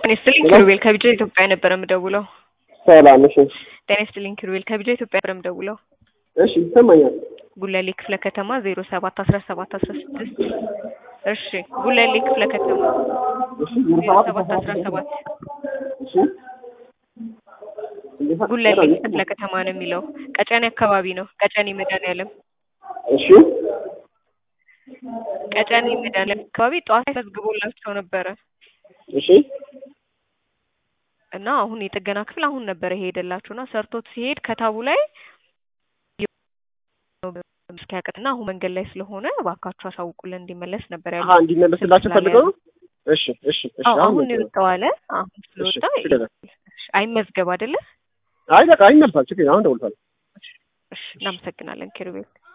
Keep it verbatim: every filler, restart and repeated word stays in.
ጤና ኪሩቤል ከቢጃ ኢትዮጵያ ነበር የምደውለው። ሰላም እሺ። ጤና ይስጥልኝ ኪሩቤል ከቢጃ ኢትዮጵያ ነበር የምደውለው። እሺ ይሰማኛል። ጉለሌ ክፍለ ከተማ ዜሮ ሰባት አስራ ሰባት አስራ ስድስት እሺ ጉለሌ ክፍለ ከተማ እሺ ዜሮ ሰባት አስራ ሰባት እሺ ጉለሌ ክፍለ ከተማ ነው የሚለው ቀጨኔ አካባቢ ነው። ቀጨኔ መድኃኒዓለም እሺ ቀጨኔ መድኃኒዓለም አካባቢ ጠዋት ተዝግቦላቸው ነበረ። እሺ እና አሁን የጥገና ክፍል አሁን ነበር የሄደላችሁና ሰርቶት ሲሄድ ከታቡ ላይ ምስኪያቀጥና አሁን መንገድ ላይ ስለሆነ እባካችሁ አሳውቁልን እንዲመለስ ነበር ያለው። አሃ እንዲመለስላችሁ ፈልገው። እሺ እሺ እሺ አሁን ይወጣው አለ። አሁን ስለወጣ አይመዝገብ አይደለ? አይ በቃ አይነፋል። ችግር አሁን ደውልታለሁ። እሺ እናመሰግናለን ኪሩቤል።